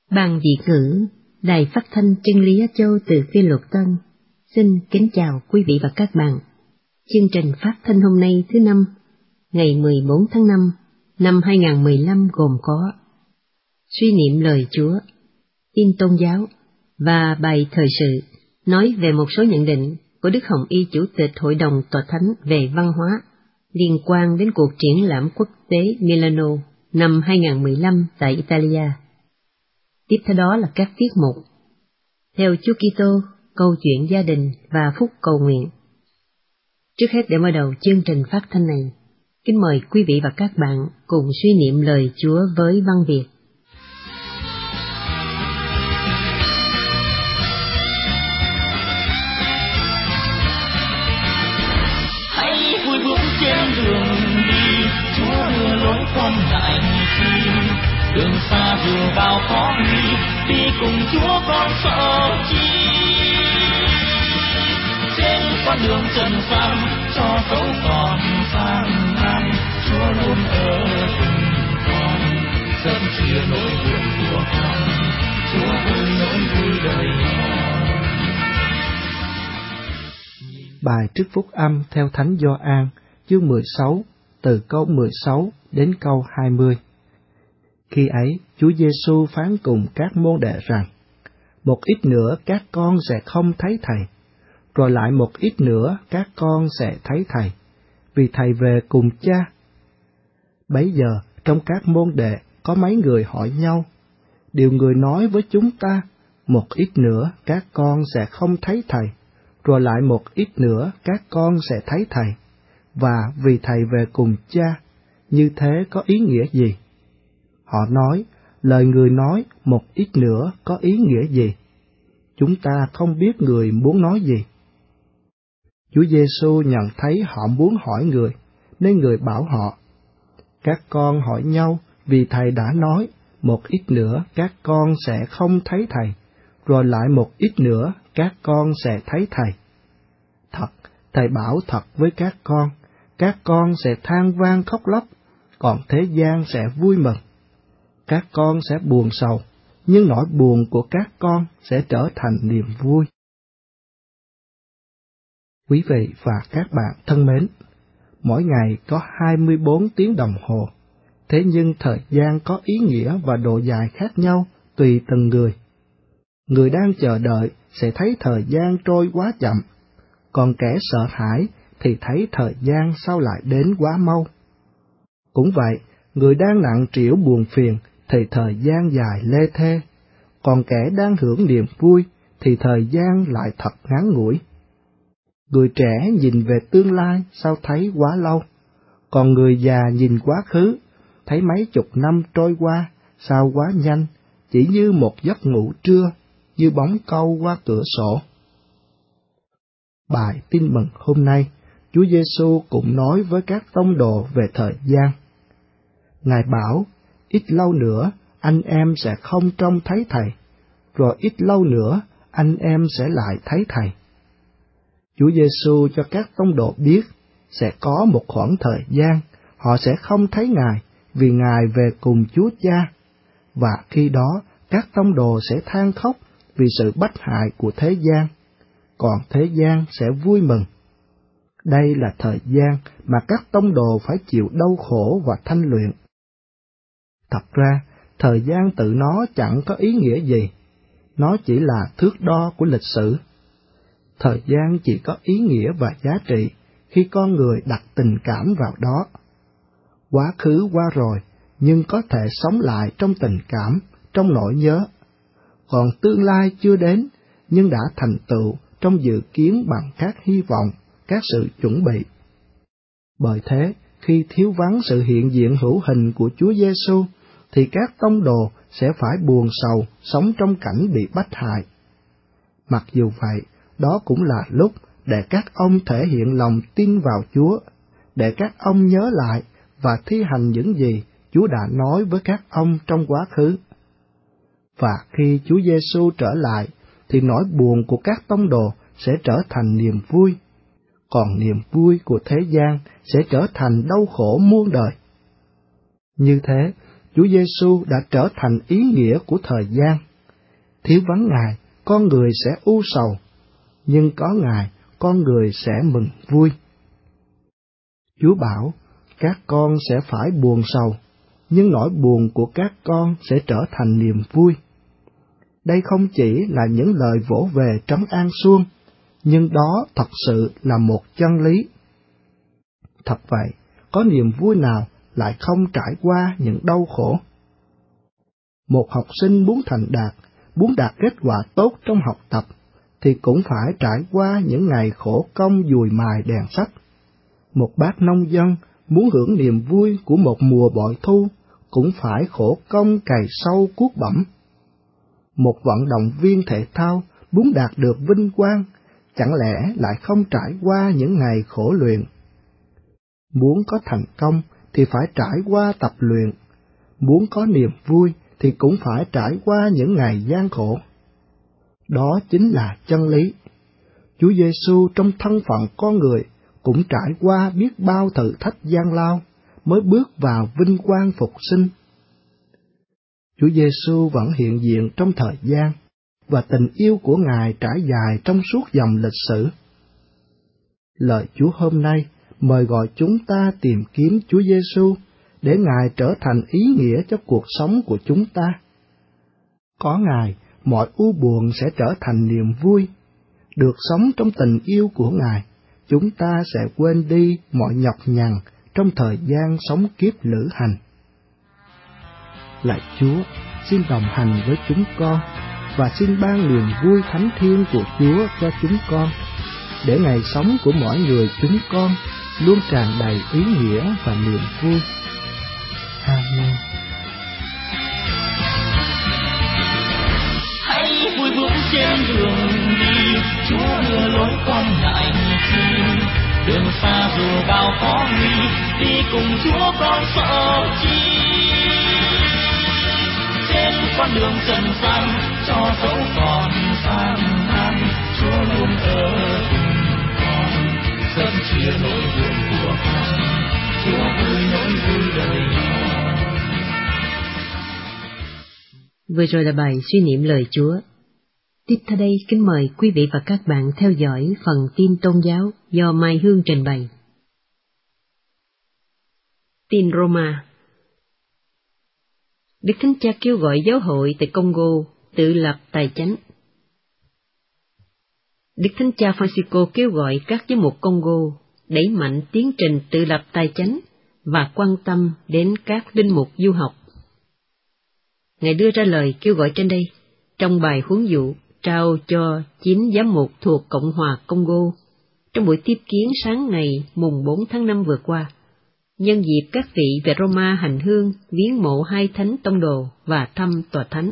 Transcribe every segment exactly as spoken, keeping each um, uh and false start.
Ban Việt ngữ, Đài Phát thanh Chân lý Á Châu từ Phi Luật Tân, xin kính chào quý vị và các bạn. Chương trình phát thanh hôm nay thứ năm, ngày mười bốn tháng năm năm hai nghìn không trăm mười lăm gồm có suy niệm lời Chúa, tin tôn giáo và bài thời sự nói về một số nhận định của Đức Hồng Y Chủ tịch Hội đồng Tòa Thánh về văn hóa liên quan đến cuộc triển lãm quốc tế Milano năm hai nghìn không trăm mười lăm tại Italia. Tiếp theo đó là các tiết mục Theo Chúa Kitô, câu chuyện gia đình và phúc cầu nguyện. Trước hết để mở đầu chương trình phát thanh này, kính mời quý vị và các bạn cùng suy niệm lời Chúa với văn Việt. Hãy vui bước trên đường đi, Chúa đưa lối con ngại chi. Đường xa dù bao khó nguy, đi cùng Chúa con sợ chi. Trên con đường trần gian, cho dấu còn gian nan, Chúa luôn ở cùng con, dẫn chia nỗi buồn của con, Chúa ơi nỗi vui đời con. Bài trích phúc âm theo Thánh Gioan, chương mười sáu, từ câu mười sáu đến câu hai mươi. Khi ấy, Chúa Giêsu phán cùng các môn đệ rằng, một ít nữa các con sẽ không thấy Thầy, rồi lại một ít nữa các con sẽ thấy Thầy, vì Thầy về cùng Cha. Bấy giờ, trong các môn đệ có mấy người hỏi nhau, điều người nói với chúng ta, một ít nữa các con sẽ không thấy Thầy, rồi lại một ít nữa các con sẽ thấy Thầy, và vì Thầy về cùng Cha, như thế có ý nghĩa gì? Họ nói, lời người nói một ít nữa có ý nghĩa gì? Chúng ta không biết người muốn nói gì. Chúa Giêsu nhận thấy họ muốn hỏi người, nên người bảo họ, các con hỏi nhau vì Thầy đã nói, một ít nữa các con sẽ không thấy Thầy, rồi lại một ít nữa các con sẽ thấy Thầy. Thật, Thầy bảo thật với các con, các con sẽ than van khóc lóc, còn thế gian sẽ vui mừng. Các con sẽ buồn sầu, nhưng nỗi buồn của các con sẽ trở thành niềm vui. Quý vị và các bạn thân mến, mỗi ngày có hai mươi bốn tiếng đồng hồ, thế nhưng thời gian có ý nghĩa và độ dài khác nhau tùy từng người. Người đang chờ đợi sẽ thấy thời gian trôi quá chậm, còn kẻ sợ hãi thì thấy thời gian sao lại đến quá mau. Cũng vậy, người đang nặng trĩu buồn phiền thì thời gian dài lê thê, còn kẻ đang hưởng niềm vui thì thời gian lại thật ngắn ngủi. Người trẻ nhìn về tương lai sao thấy quá lâu, còn người già nhìn quá khứ, thấy mấy chục năm trôi qua sao quá nhanh, chỉ như một giấc ngủ trưa, như bóng câu qua cửa sổ. Bài tin mừng hôm nay, Chúa Giêsu cũng nói với các tông đồ về thời gian. Ngài bảo, ít lâu nữa anh em sẽ không trông thấy Thầy, rồi ít lâu nữa anh em sẽ lại thấy Thầy. Chúa Giêsu cho các tông đồ biết sẽ có một khoảng thời gian họ sẽ không thấy Ngài vì Ngài về cùng Chúa Cha, và khi đó các tông đồ sẽ than khóc vì sự bất hại của thế gian, còn thế gian sẽ vui mừng. Đây là thời gian mà các tông đồ phải chịu đau khổ và thanh luyện. Thật ra, thời gian tự nó chẳng có ý nghĩa gì, nó chỉ là thước đo của lịch sử. Thời gian chỉ có ý nghĩa và giá trị khi con người đặt tình cảm vào đó. Quá khứ qua rồi, nhưng có thể sống lại trong tình cảm, trong nỗi nhớ. Còn tương lai chưa đến, nhưng đã thành tựu trong dự kiến bằng các hy vọng, các sự chuẩn bị. Bởi thế, khi thiếu vắng sự hiện diện hữu hình của Chúa Giêsu, thì các tông đồ sẽ phải buồn sầu sống trong cảnh bị bách hại. Mặc dù vậy, đó cũng là lúc để các ông thể hiện lòng tin vào Chúa, để các ông nhớ lại và thi hành những gì Chúa đã nói với các ông trong quá khứ. Và khi Chúa Giêsu trở lại, thì nỗi buồn của các tông đồ sẽ trở thành niềm vui, còn niềm vui của thế gian sẽ trở thành đau khổ muôn đời. Như thế, Chúa Giêsu đã trở thành ý nghĩa của thời gian. Thiếu vắng Ngài, con người sẽ u sầu, nhưng có Ngài, con người sẽ mừng vui. Chúa bảo, các con sẽ phải buồn sầu, nhưng nỗi buồn của các con sẽ trở thành niềm vui. Đây không chỉ là những lời vỗ về trấn an suông, nhưng đó thật sự là một chân lý. Thật vậy, có niềm vui nào lại không trải qua những đau khổ? Một học sinh muốn thành đạt, muốn đạt kết quả tốt trong học tập, thì cũng phải trải qua những ngày khổ công dùi mài đèn sách. Một bác nông dân muốn hưởng niềm vui của một mùa bội thu, cũng phải khổ công cày sâu cuốc bẩm. Một vận động viên thể thao muốn đạt được vinh quang, chẳng lẽ lại không trải qua những ngày khổ luyện? Muốn có thành công thì phải trải qua tập luyện, muốn có niềm vui thì cũng phải trải qua những ngày gian khổ. Đó chính là chân lý. Chúa Giêsu trong thân phận con người cũng trải qua biết bao thử thách gian lao mới bước vào vinh quang phục sinh. Chúa Giêsu vẫn hiện diện trong thời gian, và tình yêu của Ngài trải dài trong suốt dòng lịch sử. Lời Chúa hôm nay mời gọi chúng ta tìm kiếm Chúa Giêsu để Ngài trở thành ý nghĩa cho cuộc sống của chúng ta. Có Ngài, mọi u buồn sẽ trở thành niềm vui. Được sống trong tình yêu của Ngài, chúng ta sẽ quên đi mọi nhọc nhằn trong thời gian sống kiếp lữ hành. Lạy Chúa, xin đồng hành với chúng con và xin ban niềm vui thánh thiêng của Chúa cho chúng con, để ngày sống của mỗi người chúng con luôn tràn đầy ý nghĩa và niềm vui. Amen. Hãy vui bước trên đường đi, Chúa đưa lối con ngại chi. Đường xa dù bao khó nguy, đi cùng Chúa con sợ chi. Trên con đường trần gian, cho dẫu còn gian nan, Chúa luôn ở cùng con, sớm chia nỗi buồn của con, Chúa vui nỗi vui đời con. Vừa rồi là bài suy niệm lời Chúa. Tiếp theo đây, kính mời quý vị và các bạn theo dõi phần tin tôn giáo do Mai Hương trình bày. Tin Roma. Đức Thánh Cha kêu gọi giáo hội tại Congo tự lập tài chánh. Đức Thánh Cha Francisco kêu gọi các giám mục Congo đẩy mạnh tiến trình tự lập tài chánh và quan tâm đến các linh mục du học. Ngài đưa ra lời kêu gọi trên đây trong bài huấn dụ trao cho chín giám mục thuộc Cộng hòa Congo trong buổi tiếp kiến sáng ngày mùng bốn tháng năm vừa qua, nhân dịp các vị về Roma hành hương viếng mộ hai thánh tông đồ và thăm tòa thánh.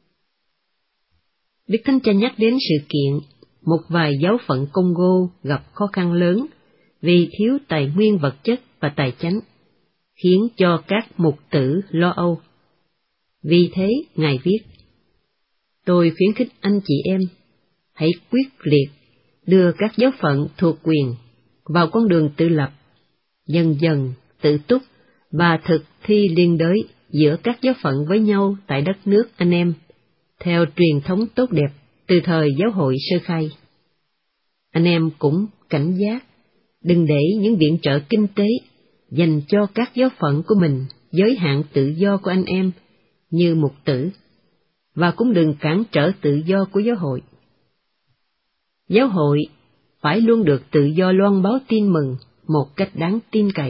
Đức Thánh Cha nhắc đến sự kiện một vài giáo phận Congo gặp khó khăn lớn vì thiếu tài nguyên vật chất và tài chánh, khiến cho các mục tử lo âu. Vì thế, Ngài viết, tôi khuyến khích anh chị em, hãy quyết liệt đưa các giáo phận thuộc quyền vào con đường tự lập, dần dần tự túc và thực thi liên đới giữa các giáo phận với nhau tại đất nước anh em, theo truyền thống tốt đẹp từ thời giáo hội sơ khai. Anh em cũng cảnh giác, đừng để những viện trợ kinh tế dành cho các giáo phận của mình giới hạn tự do của anh em như mục tử, và cũng đừng cản trở tự do của giáo hội. Giáo hội phải luôn được tự do loan báo tin mừng một cách đáng tin cậy.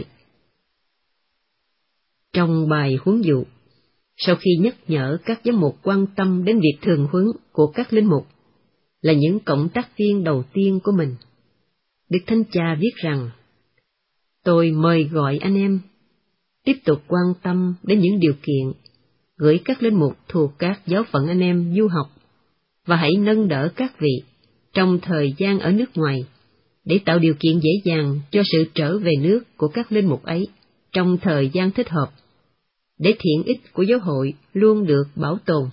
Trong bài huấn dụ, sau khi nhắc nhở các giám mục quan tâm đến việc thường huấn của các linh mục là những cộng tác viên đầu tiên của mình, Đức Thánh Cha viết rằng, tôi mời gọi anh em tiếp tục quan tâm đến những điều kiện gửi các linh mục thuộc các giáo phận anh em du học, và hãy nâng đỡ các vị trong thời gian ở nước ngoài để tạo điều kiện dễ dàng cho sự trở về nước của các linh mục ấy trong thời gian thích hợp, để thiện ích của giáo hội luôn được bảo tồn.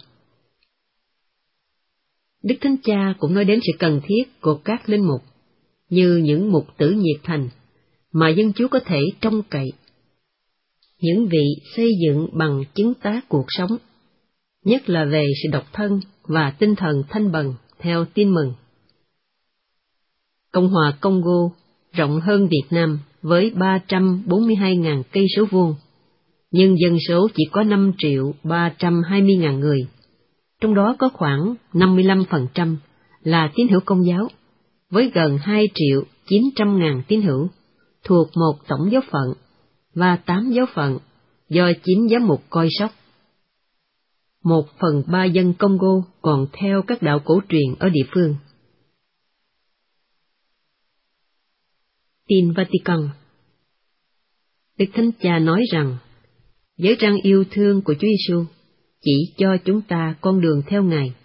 Đức Thánh Cha cũng nói đến sự cần thiết của các linh mục như những mục tử nhiệt thành mà dân Chúa có thể trông cậy. những vị xây dựng bằng chứng tá cuộc sống, nhất là về sự độc thân và tinh thần thanh bần theo tin mừng. Cộng hòa Congo rộng hơn Việt Nam với ba trăm bốn mươi hai nghìn cây số vuông, nhưng dân số chỉ có năm triệu ba trăm hai mươi nghìn người, trong đó có khoảng năm mươi lăm phần trăm là tín hữu Công giáo, với gần hai triệu chín trăm nghìn tín hữu thuộc một tổng giáo phận và tám giáo phận do chín giám mục coi sóc. Một phần ba dân Congo còn theo các đạo cổ truyền ở địa phương. Tin Vatican. Đức Thánh Cha nói rằng, giới răn yêu thương của Chúa Giêsu chỉ cho chúng ta con đường theo Ngài.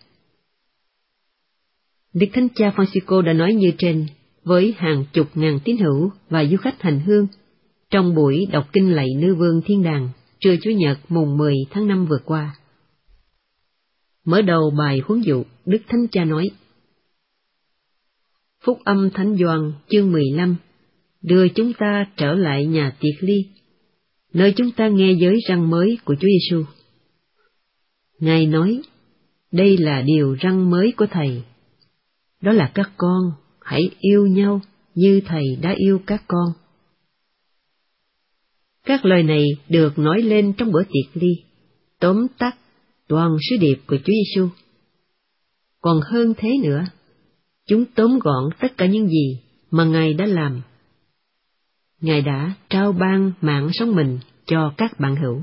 Đức Thánh Cha Francisco đã nói như trên với hàng chục ngàn tín hữu và du khách hành hương trong buổi đọc kinh lạy Nữ Vương Thiên Đàng trưa Chủ nhật mùng mười tháng năm vừa qua. Mở đầu bài huấn dụ, Đức Thánh Cha nói: Phúc âm Thánh Gioan chương mười lăm đưa chúng ta trở lại nhà tiệc ly, nơi chúng ta nghe giới răn mới của Chúa Giêsu. Ngài nói, đây là điều răn mới của Thầy, đó là các con hãy yêu nhau như Thầy đã yêu các con. Các lời này được nói lên trong bữa tiệc ly, tóm tắt toàn sứ điệp của Chúa Giêsu. Còn hơn thế nữa, chúng tóm gọn tất cả những gì mà Ngài đã làm. Ngài đã trao ban mạng sống mình cho các bạn hữu.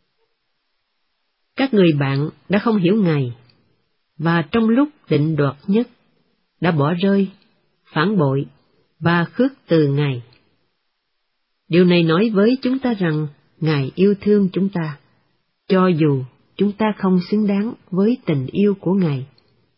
Các người bạn đã không hiểu Ngài, và trong lúc định đoạt nhất, đã bỏ rơi, phản bội và khước từ Ngài. Điều này nói với chúng ta rằng Ngài yêu thương chúng ta, cho dù chúng ta không xứng đáng với tình yêu của Ngài.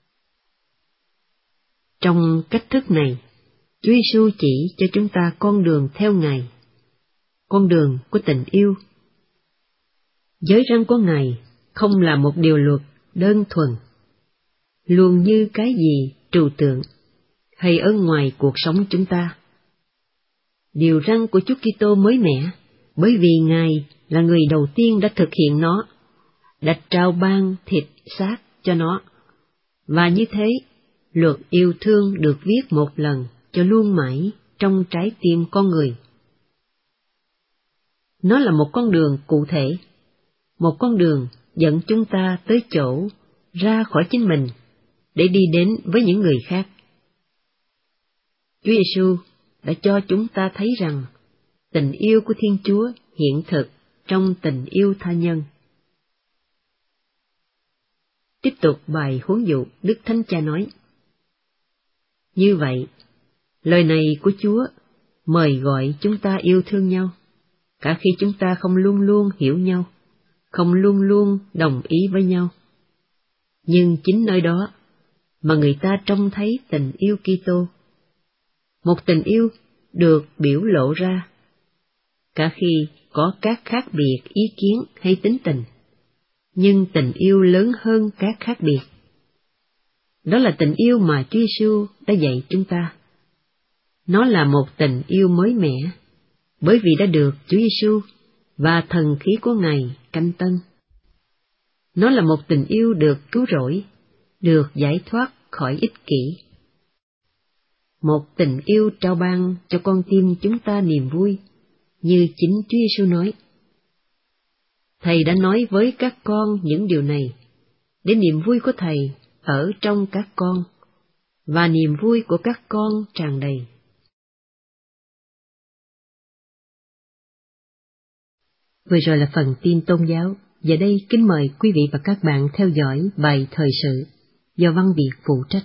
Trong cách thức này, Chúa Giêsu chỉ cho chúng ta con đường theo Ngài, con đường của tình yêu. Giới răn của Ngài không là một điều luật đơn thuần, luôn như cái gì trừu tượng hay ở ngoài cuộc sống chúng ta. Điều răn của Chúa Kitô mới mẻ, bởi vì Ngài là người đầu tiên đã thực hiện nó, đã trao ban thịt xác cho nó, và như thế, luật yêu thương được viết một lần cho luôn mãi trong trái tim con người. Nó là một con đường cụ thể, một con đường dẫn chúng ta tới chỗ ra khỏi chính mình để đi đến với những người khác. Chúa Giêsu đã cho chúng ta thấy rằng tình yêu của Thiên Chúa hiện thực trong tình yêu tha nhân. Tiếp tục bài huấn dụ, Đức Thánh Cha nói: Như vậy, lời này của Chúa mời gọi chúng ta yêu thương nhau, cả khi chúng ta không luôn luôn hiểu nhau, không luôn luôn đồng ý với nhau. Nhưng chính nơi đó mà người ta trông thấy tình yêu Kitô, một tình yêu được biểu lộ ra, cả khi có các khác biệt ý kiến hay tính tình, nhưng tình yêu lớn hơn các khác biệt. Đó là tình yêu mà Chúa Giêsu đã dạy chúng ta. Nó là một tình yêu mới mẻ, bởi vì đã được Chúa Giêsu và thần khí của Ngài canh tân. Nó là một tình yêu được cứu rỗi, được giải thoát khỏi ích kỷ. Một tình yêu trao ban cho con tim chúng ta niềm vui, như chính Chúa Giêsu nói. Thầy đã nói với các con những điều này, để niềm vui của Thầy ở trong các con, và niềm vui của các con tràn đầy. Vừa rồi là phần tin tôn giáo. Giờ đây kính mời quý vị và các bạn theo dõi bài thời sự do Văn Việt phụ trách.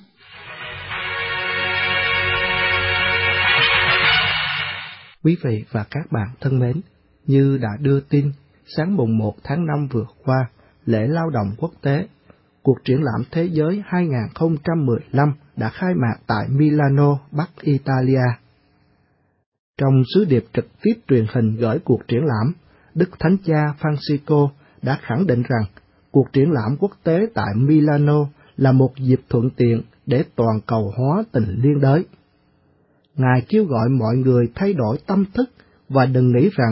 Quý vị và các bạn thân mến, như đã đưa tin, sáng mùng một tháng năm vừa qua, lễ lao động quốc tế, cuộc triển lãm thế giới hai không một lăm đã khai mạc tại Milano, Bắc Italia. Trong sứ điệp trực tiếp truyền hình gửi cuộc triển lãm, Đức Thánh Cha Francisco đã khẳng định rằng cuộc triển lãm quốc tế tại Milano là một dịp thuận tiện để toàn cầu hóa tình liên đới. Ngài kêu gọi mọi người thay đổi tâm thức và đừng nghĩ rằng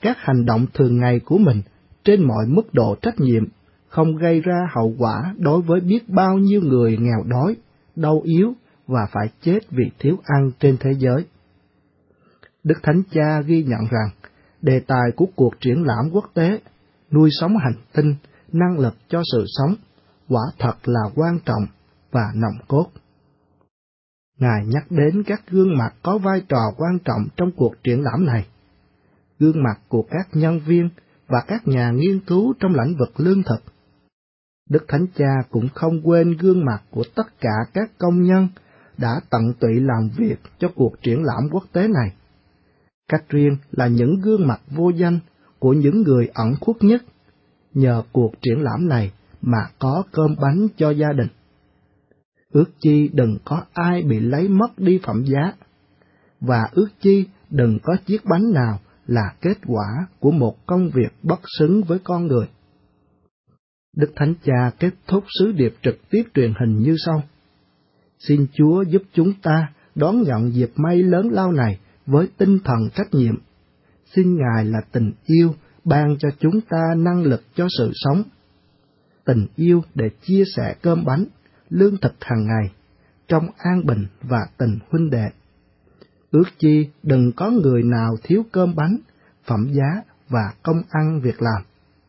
các hành động thường ngày của mình trên mọi mức độ trách nhiệm, không gây ra hậu quả đối với biết bao nhiêu người nghèo đói, đau yếu và phải chết vì thiếu ăn trên thế giới. Đức Thánh Cha ghi nhận rằng, đề tài của cuộc triển lãm quốc tế, nuôi sống hành tinh, năng lực cho sự sống, quả thật là quan trọng và nòng cốt. Ngài nhắc đến các gương mặt có vai trò quan trọng trong cuộc triển lãm này, gương mặt của các nhân viên và các nhà nghiên cứu trong lĩnh vực lương thực. Đức Thánh Cha cũng không quên gương mặt của tất cả các công nhân đã tận tụy làm việc cho cuộc triển lãm quốc tế này. Cách riêng là những gương mặt vô danh của những người ẩn khuất nhất, nhờ cuộc triển lãm này mà có cơm bánh cho gia đình. Ước chi đừng có ai bị lấy mất đi phẩm giá, và ước chi đừng có chiếc bánh nào là kết quả của một công việc bất xứng với con người. Đức Thánh Cha kết thúc sứ điệp trực tiếp truyền hình như sau: Xin Chúa giúp chúng ta đón nhận dịp may lớn lao này với tinh thần trách nhiệm. Xin Ngài là tình yêu ban cho chúng ta năng lực cho sự sống, tình yêu để chia sẻ cơm bánh, lương thực hàng ngày, trong an bình và tình huynh đệ. Ước chi đừng có người nào thiếu cơm bánh, phẩm giá và công ăn việc làm.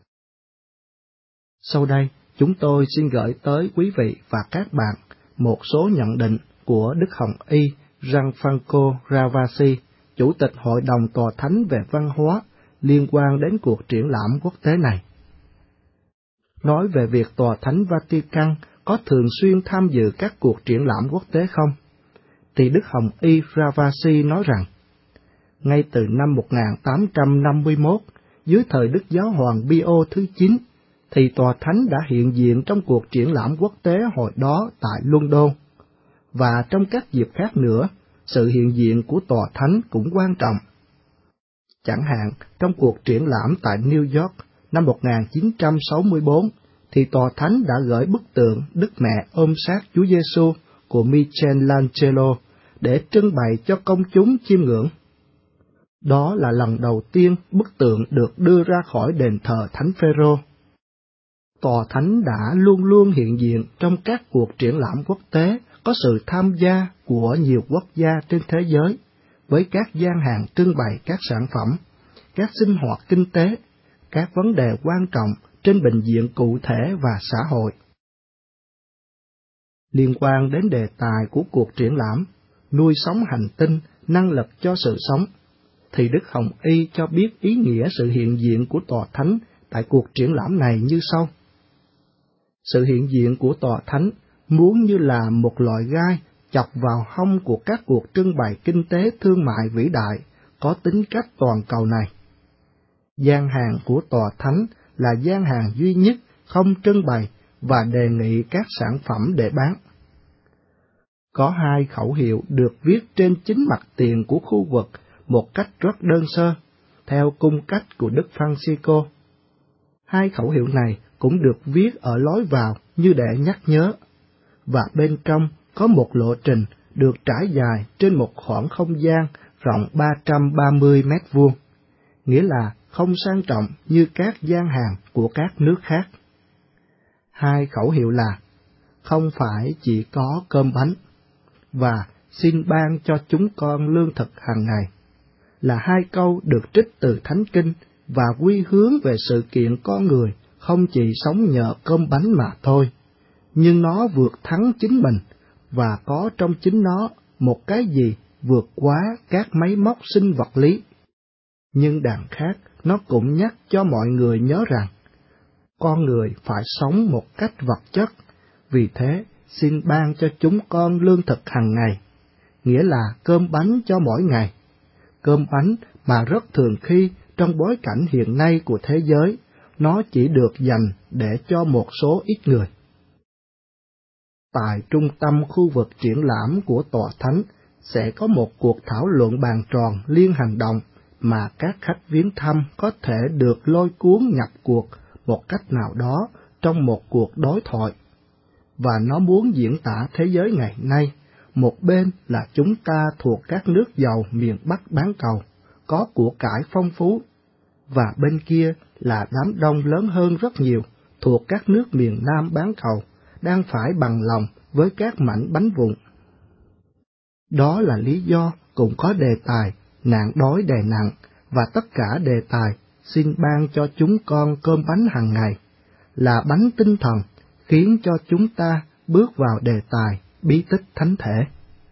Sau đây, chúng tôi xin gửi tới quý vị và các bạn một số nhận định của Đức Hồng Y Gianfranco Ravasi, Chủ tịch Hội đồng Tòa Thánh về Văn hóa, liên quan đến cuộc triển lãm quốc tế này. Nói về việc Tòa Thánh Vatican có thường xuyên tham dự các cuộc triển lãm quốc tế không, thì Đức Hồng Y Ravasi nói rằng, ngay từ năm một nghìn tám trăm năm mươi mốt, dưới thời Đức Giáo hoàng Pio thứ chín, thì Tòa Thánh đã hiện diện trong cuộc triển lãm quốc tế hồi đó tại London, và trong các dịp khác nữa, sự hiện diện của Tòa Thánh cũng quan trọng. Chẳng hạn, trong cuộc triển lãm tại New York năm một nghìn chín trăm sáu mươi tư, thì Tòa Thánh đã gửi bức tượng Đức Mẹ ôm sát Chúa Giêsu của Michelangelo để trưng bày cho công chúng chiêm ngưỡng. Đó là lần đầu tiên bức tượng được đưa ra khỏi đền thờ Thánh Phêrô. Tòa Thánh đã luôn luôn hiện diện trong các cuộc triển lãm quốc tế có sự tham gia của nhiều quốc gia trên thế giới, với các gian hàng trưng bày các sản phẩm, các sinh hoạt kinh tế, các vấn đề quan trọng trên bình diện cụ thể và xã hội. Liên quan đến đề tài của cuộc triển lãm, nuôi sống hành tinh, năng lực cho sự sống, thì Đức Hồng Y cho biết ý nghĩa sự hiện diện của Tòa Thánh tại cuộc triển lãm này như sau. Sự hiện diện của Tòa Thánh muốn như là một loại gai chọc vào hông của các cuộc trưng bày kinh tế thương mại vĩ đại có tính cách toàn cầu này. Gian hàng của Tòa Thánh là gian hàng duy nhất không trưng bày và đề nghị các sản phẩm để bán. Có hai khẩu hiệu được viết trên chính mặt tiền của khu vực một cách rất đơn sơ, theo cung cách của Đức Francisco. Hai khẩu hiệu này cũng được viết ở lối vào như để nhắc nhớ, và bên trong có một lộ trình được trải dài trên một khoảng không gian rộng ba trăm ba mươi mét vuông, nghĩa là không sang trọng như các gian hàng của các nước khác. Hai khẩu hiệu là không phải chỉ có cơm bánh và xin ban cho chúng con lương thực hàng ngày, là hai câu được trích từ Thánh Kinh và quy hướng về sự kiện con người không chỉ sống nhờ cơm bánh mà thôi, nhưng nó vượt thắng chính mình và có trong chính nó một cái gì vượt quá các máy móc sinh vật lý. Nhưng đằng khác, nó cũng nhắc cho mọi người nhớ rằng, con người phải sống một cách vật chất, vì thế xin ban cho chúng con lương thực hàng ngày, nghĩa là cơm bánh cho mỗi ngày. Cơm bánh mà rất thường khi trong bối cảnh hiện nay của thế giới, nó chỉ được dành để cho một số ít người. Tại trung tâm khu vực triển lãm của Tòa Thánh sẽ có một cuộc thảo luận bàn tròn liên hành động mà các khách viếng thăm có thể được lôi cuốn nhập cuộc một cách nào đó trong một cuộc đối thoại. Và nó muốn diễn tả thế giới ngày nay, một bên là chúng ta thuộc các nước giàu miền Bắc bán cầu, có của cải phong phú, và bên kia là đám đông lớn hơn rất nhiều thuộc các nước miền Nam bán cầu, đang phải bằng lòng với các mảnh bánh vụn. Đó là lý do cũng có đề tài nạn đói đè nặng, và tất cả đề tài xin ban cho chúng con cơm bánh hàng ngày, là bánh tinh thần, khiến cho chúng ta bước vào đề tài bí tích thánh thể.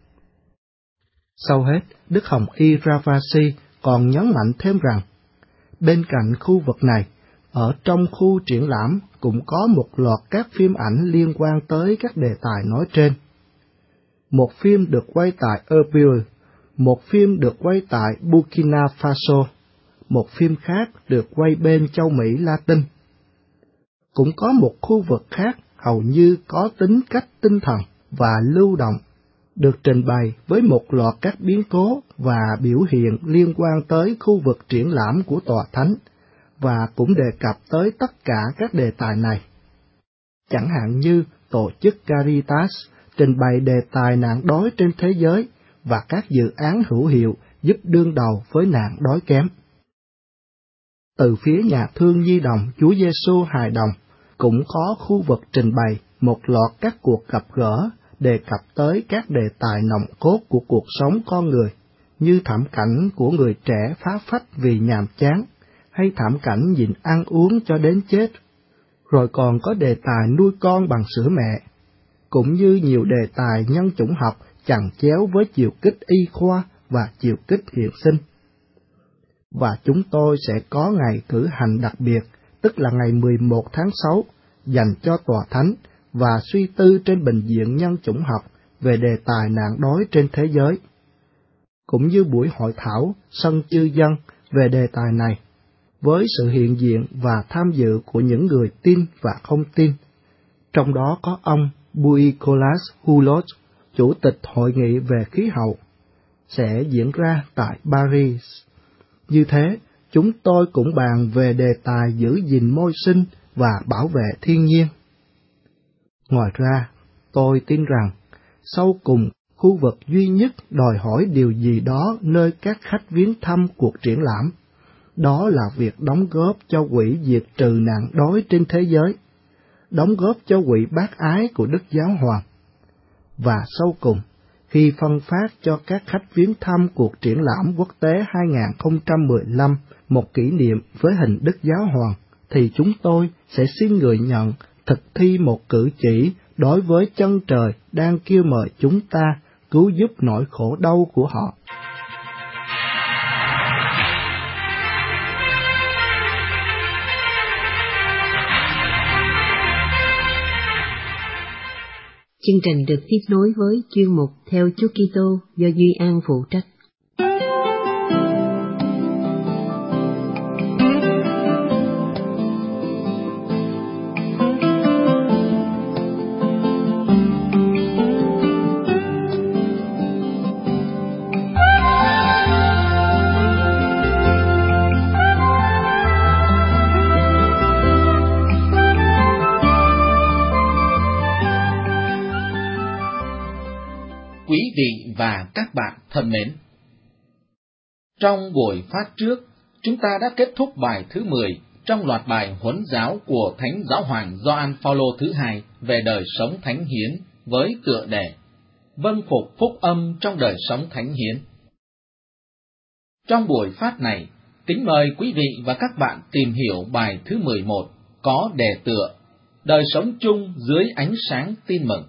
Sau hết, Đức Hồng Y Ravasi còn nhấn mạnh thêm rằng, bên cạnh khu vực này, ở trong khu triển lãm cũng có một loạt các phim ảnh liên quan tới các đề tài nói trên. Một phim được quay tại Erbil, một phim được quay tại Burkina Faso, một phim khác được quay bên châu Mỹ Latin. Cũng có một khu vực khác hầu như có tính cách tinh thần và lưu động, được trình bày với một loạt các biến cố và biểu hiện liên quan tới khu vực triển lãm của Tòa Thánh, và cũng đề cập tới tất cả các đề tài này. Chẳng hạn như tổ chức Caritas trình bày đề tài nạn đói trên thế giới và các dự án hữu hiệu giúp đương đầu với nạn đói kém. Từ phía nhà thương nhi đồng Chúa Giêsu hài đồng cũng có khu vực trình bày một loạt các cuộc gặp gỡ đề cập tới các đề tài nòng cốt của cuộc sống con người, như thảm cảnh của người trẻ phá phách vì nhàm chán, hay thảm cảnh nhịn ăn uống cho đến chết. Rồi còn có đề tài nuôi con bằng sữa mẹ, cũng như nhiều đề tài nhân chủng học chằng chéo với chiều kích y khoa và chiều kích hiện sinh. Và chúng tôi sẽ có ngày cử hành đặc biệt, tức là ngày mười một tháng sáu, dành cho Tòa Thánh và suy tư trên bình diện nhân chủng học về đề tài nạn đói trên thế giới, cũng như buổi hội thảo sân chư dân về đề tài này, với sự hiện diện và tham dự của những người tin và không tin. Trong đó có ông Buikolas Hulot, Chủ tịch Hội nghị về khí hậu, sẽ diễn ra tại Paris. Như thế, chúng tôi cũng bàn về đề tài giữ gìn môi sinh và bảo vệ thiên nhiên. Ngoài ra, tôi tin rằng, sau cùng, khu vực duy nhất đòi hỏi điều gì đó nơi các khách viếng thăm cuộc triển lãm, đó là việc đóng góp cho quỹ diệt trừ nạn đói trên thế giới, đóng góp cho quỹ bác ái của Đức Giáo Hoàng. Và sau cùng, khi phân phát cho các khách viếng thăm cuộc triển lãm quốc tế hai không một lăm một kỷ niệm với hình Đức Giáo Hoàng, thì chúng tôi sẽ xin người nhận thực thi một cử chỉ đối với chân trời đang kêu mời chúng ta cứu giúp nỗi khổ đau của họ. Chương trình được tiếp nối với chuyên mục Theo Chúa Kitô do Duy An phụ trách. Quý vị và các bạn thân mến, trong buổi phát trước, chúng ta đã kết thúc bài thứ mười trong loạt bài huấn giáo của Thánh Giáo hoàng Gioan Phaolô thứ hai về đời sống thánh hiến với tựa đề Vâng phục phúc âm trong đời sống thánh hiến. Trong buổi phát này, kính mời quý vị và các bạn tìm hiểu bài thứ mười một có đề tựa Đời sống chung dưới ánh sáng tin mừng.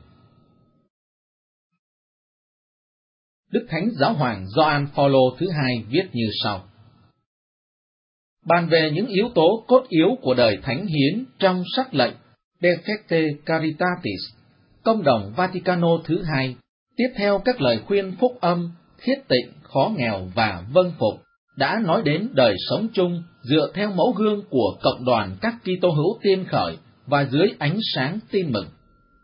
Đức Thánh Giáo hoàng Gioan Phaolô thứ hai viết như sau: Bàn về những yếu tố cốt yếu của đời thánh hiến trong sắc lệnh Defecte Caritatis, Công đồng Vaticano thứ hai, tiếp theo các lời khuyên phúc âm, thiết tịnh, khó nghèo và vâng phục, đã nói đến đời sống chung dựa theo mẫu gương của cộng đoàn các Kitô hữu tiên khởi và dưới ánh sáng tin mừng.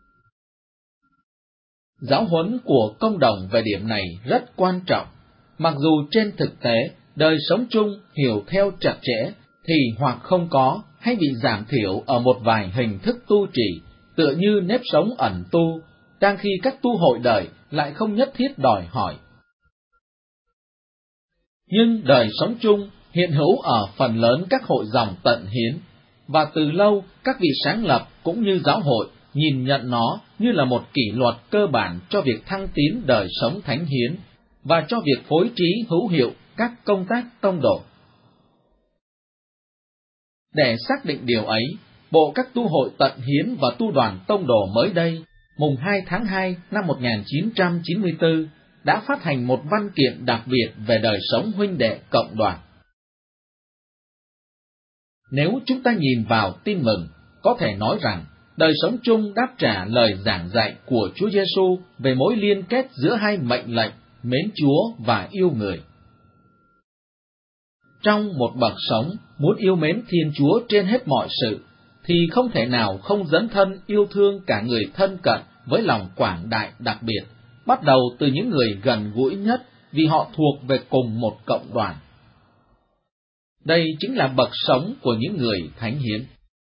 Giáo huấn của công đồng về điểm này rất quan trọng, mặc dù trên thực tế đời sống chung hiểu theo chặt chẽ thì hoặc không có hay bị giảm thiểu ở một vài hình thức tu trì, tựa như nếp sống ẩn tu, đang khi các tu hội đời lại không nhất thiết đòi hỏi. Nhưng đời sống chung hiện hữu ở phần lớn các hội dòng tận hiến, và từ lâu các vị sáng lập cũng như giáo hội nhìn nhận nó như là một kỷ luật cơ bản cho việc thăng tiến đời sống thánh hiến và cho việc phối trí hữu hiệu các công tác tông đồ. Để xác định điều ấy, Bộ các tu hội tận hiến và tu đoàn tông đồ mới đây, mùng hai tháng hai năm một nghìn chín trăm chín mươi tư, đã phát hành một văn kiện đặc biệt về đời sống huynh đệ cộng đoàn. Nếu chúng ta nhìn vào tin mừng, có thể nói rằng đời sống chung đáp trả lời giảng dạy của Chúa Giêsu về mối liên kết giữa hai mệnh lệnh mến Chúa và yêu người. Trong một bậc sống muốn yêu mến Thiên Chúa trên hết mọi sự, thì không thể nào không dấn thân yêu thương cả người thân cận với lòng quảng đại đặc biệt, bắt đầu từ những người gần gũi nhất vì họ thuộc về cùng một cộng đoàn. Đây chính là bậc sống của những người thánh hiến.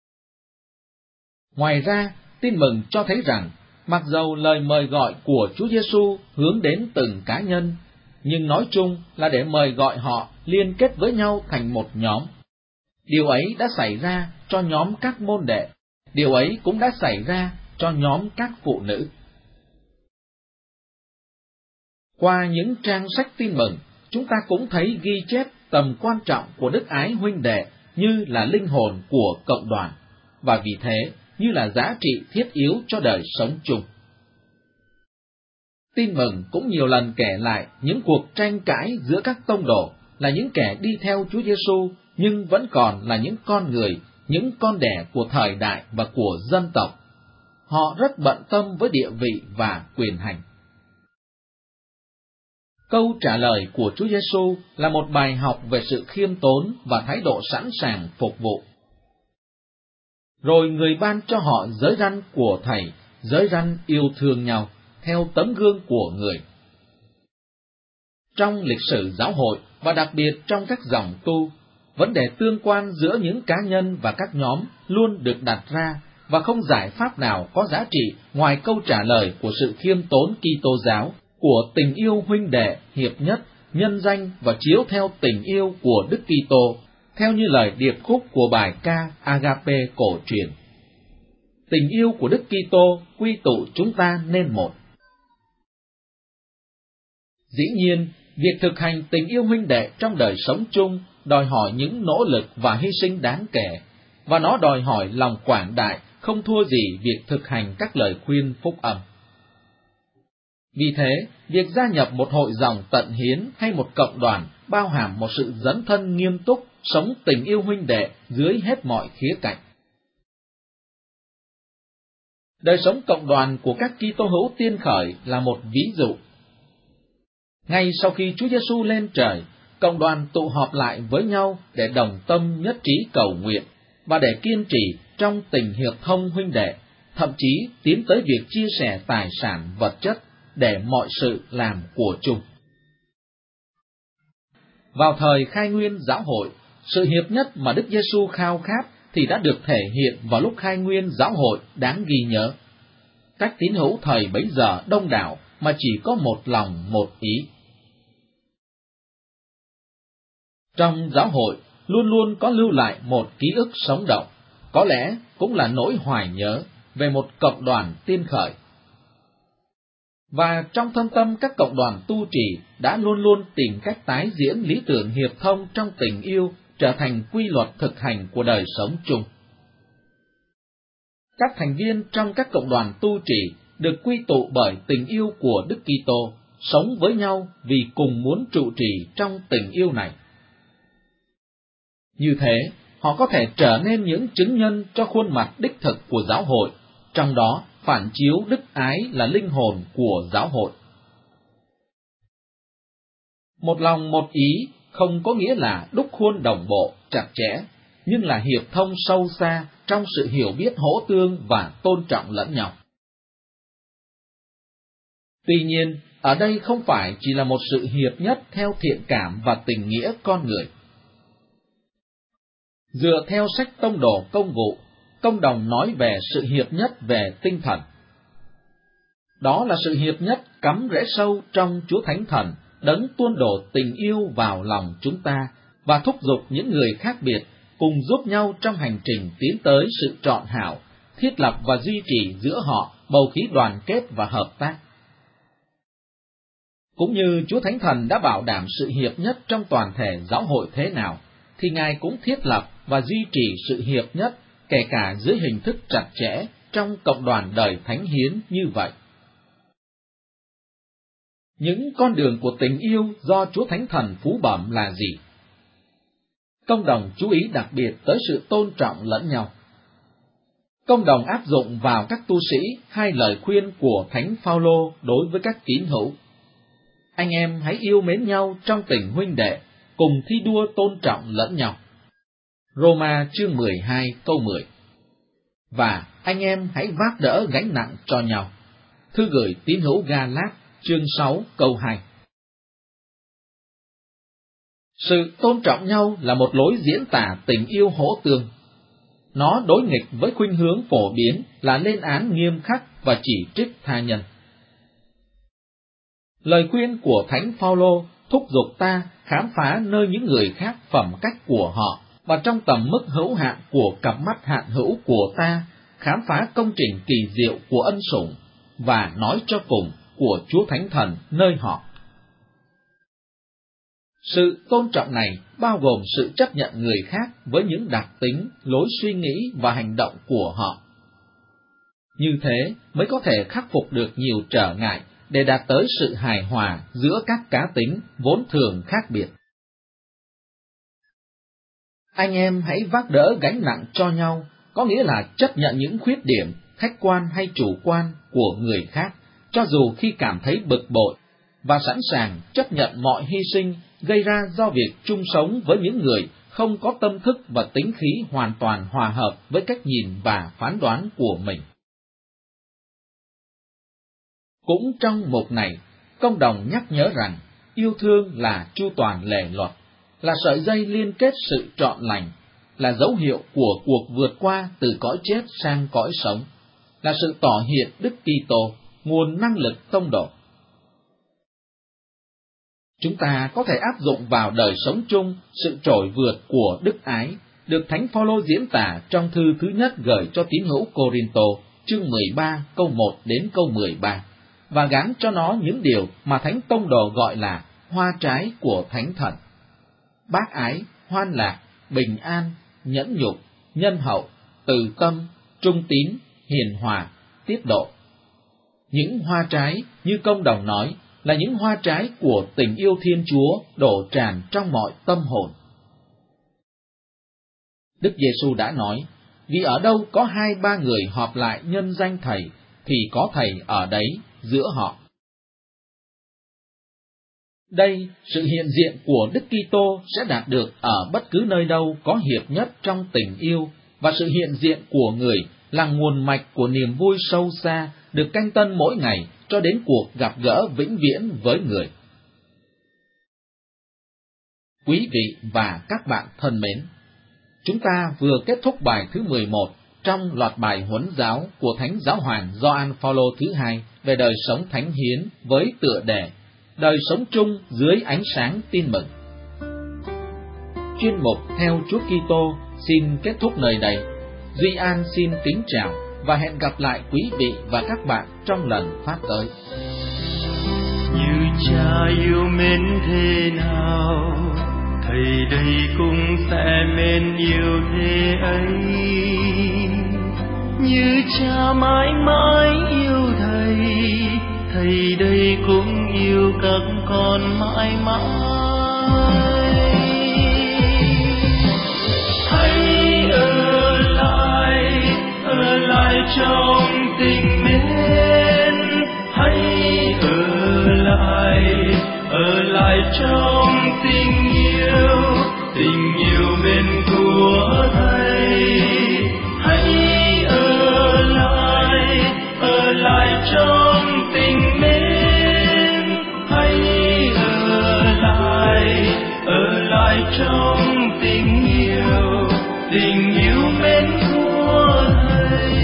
Ngoài ra, tin mừng cho thấy rằng, mặc dầu lời mời gọi của Chúa Giêsu hướng đến từng cá nhân, nhưng nói chung là để mời gọi họ liên kết với nhau thành một nhóm. Điều ấy đã xảy ra cho nhóm các môn đệ, điều ấy cũng đã xảy ra cho nhóm các phụ nữ. Qua những trang sách tin mừng, chúng ta cũng thấy ghi chép tầm quan trọng của đức ái huynh đệ như là linh hồn của cộng đoàn, và vì thế như là giá trị thiết yếu cho đời sống chung. Tin mừng cũng nhiều lần kể lại những cuộc tranh cãi giữa các tông đồ là những kẻ đi theo Chúa Giêsu nhưng vẫn còn là những con người, những con đẻ của thời đại và của dân tộc. Họ rất bận tâm với địa vị và quyền hành. Câu trả lời của Chúa Giêsu là một bài học về sự khiêm tốn và thái độ sẵn sàng phục vụ. Rồi người ban cho họ giới răn của Thầy, giới răn yêu thương nhau, theo tấm gương của người. Trong lịch sử giáo hội, và đặc biệt trong các dòng tu, vấn đề tương quan giữa những cá nhân và các nhóm luôn được đặt ra, và không giải pháp nào có giá trị ngoài câu trả lời của sự khiêm tốn Kitô giáo, của tình yêu huynh đệ hiệp nhất, nhân danh và chiếu theo tình yêu của Đức Kitô, theo như lời điệp khúc của bài ca Agape cổ truyền. Tình yêu của Đức Kitô quy tụ chúng ta nên một. Dĩ nhiên, việc thực hành tình yêu huynh đệ trong đời sống chung đòi hỏi những nỗ lực và hy sinh đáng kể, và nó đòi hỏi lòng quảng đại không thua gì việc thực hành các lời khuyên phúc âm. Vì thế, việc gia nhập một hội dòng tận hiến hay một cộng đoàn bao hàm một sự dấn thân nghiêm túc, sống tình yêu huynh đệ dưới hết mọi khía cạnh. Đời sống cộng đoàn của các Kitô hữu tiên khởi là một ví dụ. Ngay sau khi Chúa Giêsu lên trời, cộng đoàn tụ họp lại với nhau để đồng tâm nhất trí cầu nguyện và để kiên trì trong tình hiệp thông huynh đệ, thậm chí tiến tới việc chia sẻ tài sản vật chất để mọi sự làm của chung. Vào thời khai nguyên giáo hội, sự hiệp nhất mà Đức Giêsu khao khát thì đã được thể hiện vào lúc khai nguyên giáo hội đáng ghi nhớ. Các tín hữu thời bấy giờ đông đảo mà chỉ có một lòng một ý. Trong giáo hội luôn luôn có lưu lại một ký ức sống động, có lẽ cũng là nỗi hoài nhớ về một cộng đoàn tiên khởi. Và trong thâm tâm các cộng đoàn tu trì đã luôn luôn tìm cách tái diễn lý tưởng hiệp thông trong tình yêu trở thành quy luật thực hành của đời sống chung. Các thành viên trong các cộng đoàn tu trì được quy tụ bởi tình yêu của Đức Kitô, sống với nhau vì cùng muốn trụ trì trong tình yêu này. Như thế, họ có thể trở nên những chứng nhân cho khuôn mặt đích thực của giáo hội, trong đó phản chiếu đức ái là linh hồn của giáo hội. Một lòng một ý không có nghĩa là đúc khuôn đồng bộ, chặt chẽ, nhưng là hiệp thông sâu xa trong sự hiểu biết hỗ tương và tôn trọng lẫn nhau. Tuy nhiên, ở đây không phải chỉ là một sự hiệp nhất theo thiện cảm và tình nghĩa con người. Dựa theo sách Tông đồ Công vụ, Công đồng nói về sự hiệp nhất về tinh thần. Đó là sự hiệp nhất cắm rễ sâu trong Chúa Thánh Thần, đấng tuôn đổ tình yêu vào lòng chúng ta, và thúc giục những người khác biệt cùng giúp nhau trong hành trình tiến tới sự trọn hảo, thiết lập và duy trì giữa họ bầu khí đoàn kết và hợp tác. Cũng như Chúa Thánh Thần đã bảo đảm sự hiệp nhất trong toàn thể giáo hội thế nào, thì Ngài cũng thiết lập và duy trì sự hiệp nhất, kể cả dưới hình thức chặt chẽ trong cộng đoàn đời thánh hiến như vậy. Những con đường của tình yêu do Chúa Thánh Thần phú bẩm là gì? Công đồng chú ý đặc biệt tới sự tôn trọng lẫn nhau. Công đồng áp dụng vào các tu sĩ hai lời khuyên của Thánh Phaolô đối với các tín hữu. Anh em hãy yêu mến nhau trong tình huynh đệ, cùng thi đua tôn trọng lẫn nhau. Roma chương mười hai câu mười. Và anh em hãy vác đỡ gánh nặng cho nhau. Thư gửi tín hữu Ga-lát chương sáu câu hai. Sự tôn trọng nhau là một lối diễn tả tình yêu hỗ tương. Nó đối nghịch với khuynh hướng phổ biến là lên án nghiêm khắc và chỉ trích tha nhân. Lời khuyên của Thánh Phaolô thúc giục ta khám phá nơi những người khác phẩm cách của họ, và trong tầm mức hữu hạn của cặp mắt hạn hữu của ta, khám phá công trình kỳ diệu của ân sủng, và nói cho cùng của Chúa Thánh Thần nơi họ. Sự tôn trọng này bao gồm sự chấp nhận người khác với những đặc tính, lối suy nghĩ và hành động của họ. Như thế mới có thể khắc phục được nhiều trở ngại để đạt tới sự hài hòa giữa các cá tính vốn thường khác biệt. Anh em hãy vác đỡ gánh nặng cho nhau, có nghĩa là chấp nhận những khuyết điểm, khách quan hay chủ quan của người khác, cho dù khi cảm thấy bực bội, và sẵn sàng chấp nhận mọi hy sinh gây ra do việc chung sống với những người không có tâm thức và tính khí hoàn toàn hòa hợp với cách nhìn và phán đoán của mình. Cũng trong mục này, công đồng nhắc nhớ rằng yêu thương là chu toàn lề luật, là sợi dây liên kết sự trọn lành, là dấu hiệu của cuộc vượt qua từ cõi chết sang cõi sống, là sự tỏ hiện Đức Kitô, nguồn năng lực tông độ. Chúng ta có thể áp dụng vào đời sống chung sự trỗi vượt của đức ái, được Thánh Phaolô diễn tả trong thư thứ nhất gửi cho tín hữu Cô-rin-tô, chương mười ba câu một đến câu mười ba, và gắn cho nó những điều mà Thánh Tông Đồ gọi là hoa trái của Thánh Thần: bác ái, hoan lạc, bình an, nhẫn nhục, nhân hậu, từ tâm, trung tín, hiền hòa, tiết độ. Những hoa trái, như Công đồng nói, là những hoa trái của tình yêu Thiên Chúa đổ tràn trong mọi tâm hồn. Đức Giêsu đã nói, vì ở đâu có hai ba người họp lại nhân danh Thầy, thì có Thầy ở đấy giữa họ. Đây, sự hiện diện của Đức Kitô sẽ đạt được ở bất cứ nơi đâu có hiệp nhất trong tình yêu, và sự hiện diện của người là nguồn mạch của niềm vui sâu xa, được canh tân mỗi ngày cho đến cuộc gặp gỡ vĩnh viễn với người. Quý vị và các bạn thân mến, chúng ta vừa kết thúc bài thứ mười một trong loạt bài huấn giáo của Thánh Giáo hoàng Gioan Phaolô thứ hai về đời sống thánh hiến với tựa đề Đời sống chung dưới ánh sáng tin mừng. Chuyên mục Theo Chúa Kitô xin kết thúc nơi đây. Duy An xin kính chào và hẹn gặp lại quý vị và các bạn trong lần phát tới. Như Cha yêu mến thế nào, Thầy đây cũng sẽ mến yêu thế ấy. Như Cha mãi mãi yêu Thầy, Thầy đây cũng yêu các con mãi mãi. Hãy ở lại, ở lại trong tình mến. Hãy ở lại, ở lại trong tình yêu, tình yêu mến của Thầy. Hãy ở lại, ở lại trong tình mến. Hãy ở lại, ở lại trong tình yêu, tình yêu mến của Thầy.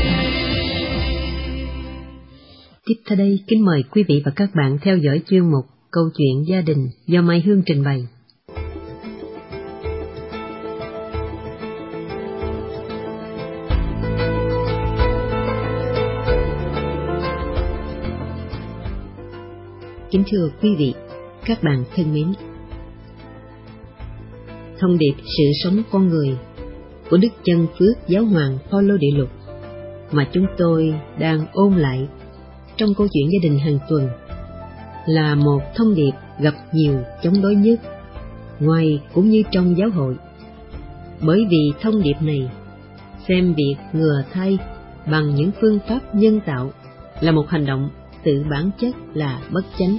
Tiếp theo đây, kính mời quý vị và các bạn theo dõi chuyên mục Câu chuyện gia đình do Mai Hương trình bày. Kính thưa quý vị, các bạn thân mến, thông điệp sự sống con người của Đức Chân Phước Giáo hoàng Phaolô Đệ Lục mà chúng tôi đang ôn lại trong câu chuyện gia đình hàng tuần là một thông điệp gặp nhiều chống đối nhất, ngoài cũng như trong giáo hội. Bởi vì thông điệp này xem việc ngừa thai bằng những phương pháp nhân tạo là một hành động tự bản chất là bất chánh.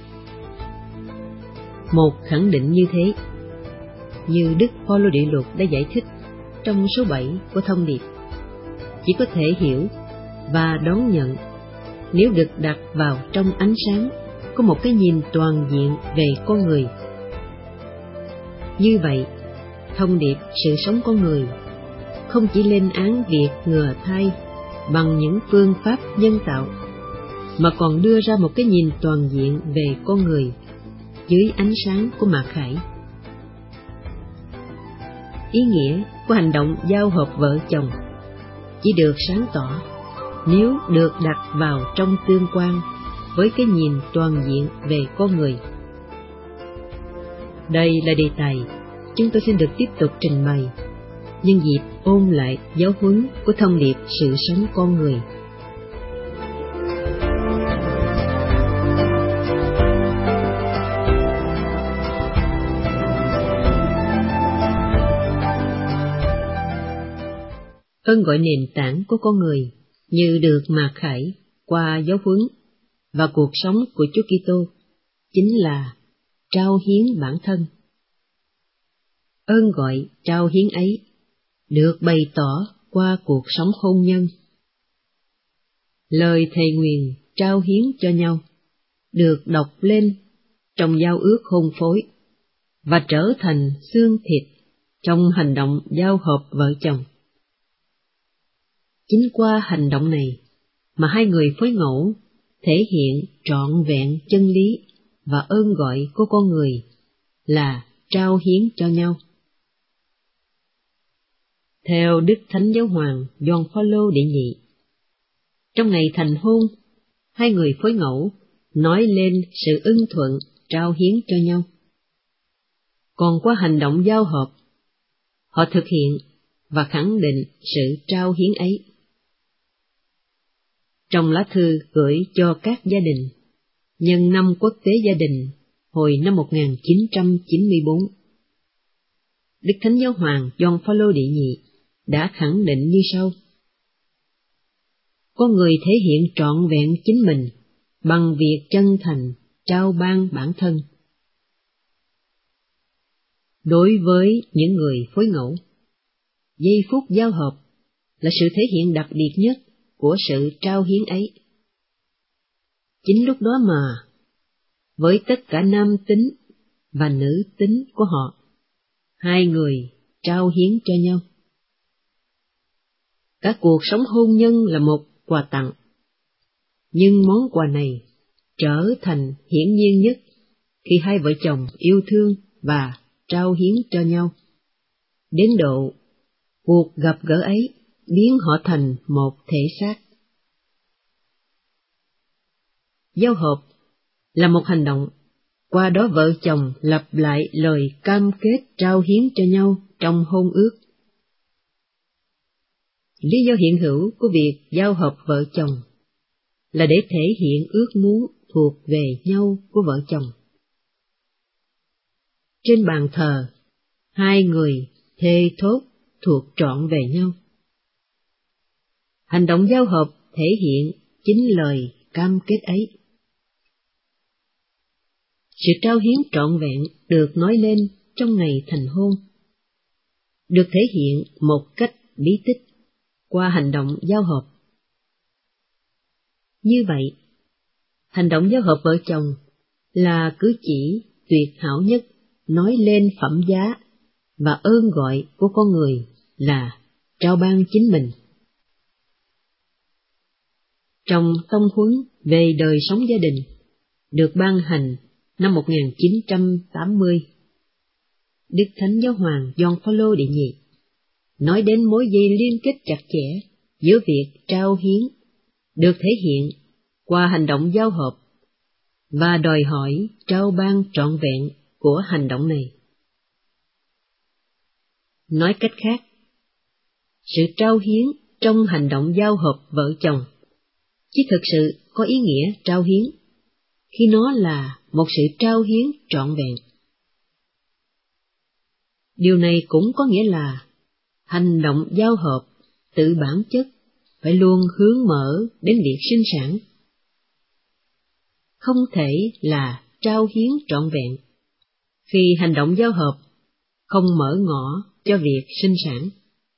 Một khẳng định như thế, như Đức Phaolô Đệ Lục đã giải thích trong số bảy của thông điệp, chỉ có thể hiểu và đón nhận nếu được đặt vào trong ánh sáng có một cái nhìn toàn diện về con người. Như vậy, thông điệp sự sống con người không chỉ lên án việc ngừa thai bằng những phương pháp nhân tạo, mà còn đưa ra một cái nhìn toàn diện về con người dưới ánh sáng của Mạc Khải. Ý nghĩa của hành động giao hợp vợ chồng chỉ được sáng tỏ nếu được đặt vào trong tương quan với cái nhìn toàn diện về con người. Đây là đề tài chúng tôi xin được tiếp tục trình bày nhân dịp ôn lại giáo huấn của thông điệp sự sống con người. Ơn gọi nền tảng của con người như được Mạc Khải qua giáo huấn và cuộc sống của Chúa Kitô chính là trao hiến bản thân. Ơn gọi trao hiến ấy được bày tỏ qua cuộc sống hôn nhân. Lời thề nguyền trao hiến cho nhau được đọc lên trong giao ước hôn phối và trở thành xương thịt trong hành động giao hợp vợ chồng. Chính qua hành động này mà hai người phối ngẫu thể hiện trọn vẹn chân lý và ơn gọi của con người là trao hiến cho nhau. Theo Đức Thánh Giáo hoàng Gioan Phaolô Đệ Nhị, trong ngày thành hôn, hai người phối ngẫu nói lên sự ưng thuận trao hiến cho nhau. Còn qua hành động giao hợp, họ thực hiện và khẳng định sự trao hiến ấy. Trong lá thư gửi cho các gia đình nhân năm quốc tế gia đình hồi năm một nghìn chín trăm chín mươi bốn, Đức Thánh Giáo hoàng Gioan Phaolô Đệ Nhị đã khẳng định như sau: con người thể hiện trọn vẹn chính mình bằng việc chân thành trao ban bản thân. Đối với những người phối ngẫu, giây phút giao hợp là sự thể hiện đặc biệt nhất của sự trao hiến ấy. Chính lúc đó mà, với tất cả nam tính và nữ tính của họ, hai người trao hiến cho nhau. Cả cuộc sống hôn nhân là một quà tặng, nhưng món quà này trở thành hiển nhiên nhất khi hai vợ chồng yêu thương và trao hiến cho nhau, đến độ cuộc gặp gỡ ấy biến họ thành một thể xác. Giao hợp là một hành động, qua đó vợ chồng lặp lại lời cam kết trao hiến cho nhau trong hôn ước. Lý do hiện hữu của việc giao hợp vợ chồng là để thể hiện ước muốn thuộc về nhau của vợ chồng. Trên bàn thờ, hai người thề thốt thuộc trọn về nhau. Hành động giao hợp thể hiện chính lời cam kết ấy. Sự trao hiến trọn vẹn được nói lên trong ngày thành hôn, được thể hiện một cách bí tích qua hành động giao hợp. Như vậy, hành động giao hợp vợ chồng là cử chỉ tuyệt hảo nhất nói lên phẩm giá và ơn gọi của con người là trao ban chính mình. Trong tông huấn về đời sống gia đình được ban hành năm một nghìn chín trăm tám mươi, Đức Thánh Giáo hoàng Gioan Phaolô Đệ Nhị nói đến mối dây liên kết chặt chẽ giữa việc trao hiến được thể hiện qua hành động giao hợp và đòi hỏi trao ban trọn vẹn của hành động này. Nói cách khác, sự trao hiến trong hành động giao hợp vợ chồng chỉ thực sự có ý nghĩa trao hiến khi nó là một sự trao hiến trọn vẹn. Điều này cũng có nghĩa là hành động giao hợp tự bản chất phải luôn hướng mở đến việc sinh sản. Không thể là trao hiến trọn vẹn khi hành động giao hợp không mở ngõ cho việc sinh sản.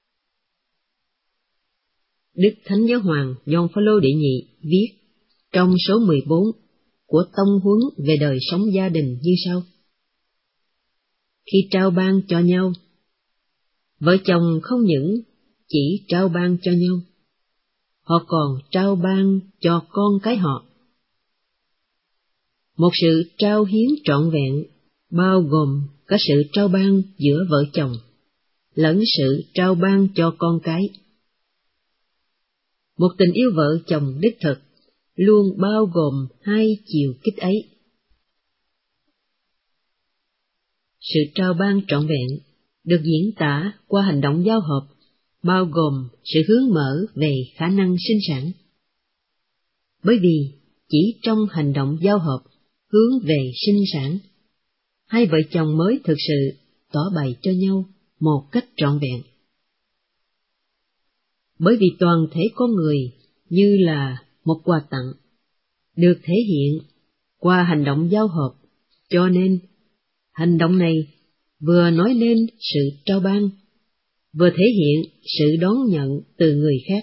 Đức Thánh Giáo Hoàng Gioan Phaolô đệ nhị viết trong số mười bốn của tông huấn về đời sống gia đình như sau: Khi trao ban cho nhau, vợ chồng không những chỉ trao ban cho nhau, họ còn trao ban cho con cái họ. Một sự trao hiến trọn vẹn bao gồm cả sự trao ban giữa vợ chồng, lẫn sự trao ban cho con cái. Một tình yêu vợ chồng đích thực luôn bao gồm hai chiều kích ấy. Sự trao ban trọn vẹn được diễn tả qua hành động giao hợp, bao gồm sự hướng mở về khả năng sinh sản. Bởi vì chỉ trong hành động giao hợp hướng về sinh sản, hai vợ chồng mới thực sự tỏ bày cho nhau một cách trọn vẹn. Bởi vì toàn thể con người như là một quà tặng, được thể hiện qua hành động giao hợp, cho nên hành động này vừa nói lên sự trao ban, vừa thể hiện sự đón nhận từ người khác.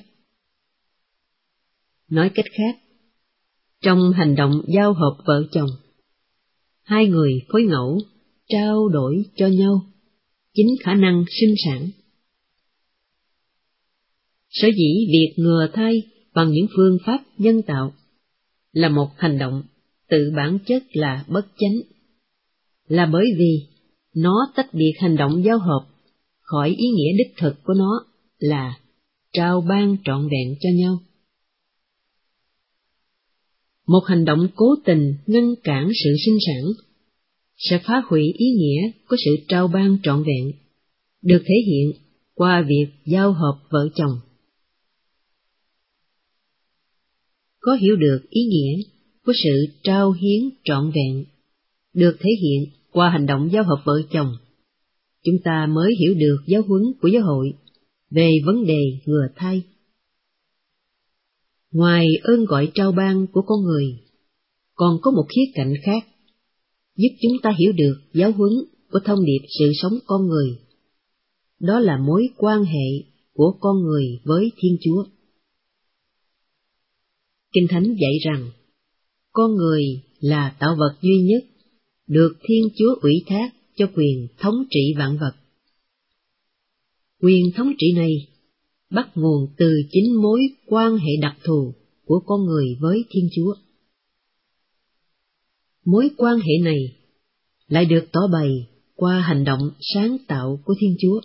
Nói cách khác, trong hành động giao hợp vợ chồng, hai người phối ngẫu trao đổi cho nhau chính khả năng sinh sản. Sở dĩ việc ngừa thai bằng những phương pháp nhân tạo là một hành động tự bản chất là bất chánh, là bởi vì nó tách biệt hành động giao hợp khỏi ý nghĩa đích thực của nó là trao ban trọn vẹn cho nhau. Một hành động cố tình ngăn cản sự sinh sản sẽ phá hủy ý nghĩa của sự trao ban trọn vẹn, được thể hiện qua việc giao hợp vợ chồng. Có hiểu được ý nghĩa của sự trao hiến trọn vẹn, được thể hiện qua hành động giao hợp vợ chồng, chúng ta mới hiểu được giáo huấn của giáo hội về vấn đề ngừa thai. Ngoài ơn gọi trao ban của con người, còn có một khía cạnh khác, giúp chúng ta hiểu được giáo huấn của thông điệp sự sống con người. Đó là mối quan hệ của con người với Thiên Chúa. Kinh Thánh dạy rằng, con người là tạo vật duy nhất được Thiên Chúa ủy thác cho quyền thống trị vạn vật. Quyền thống trị này bắt nguồn từ chính mối quan hệ đặc thù của con người với Thiên Chúa. Mối quan hệ này lại được tỏ bày qua hành động sáng tạo của Thiên Chúa.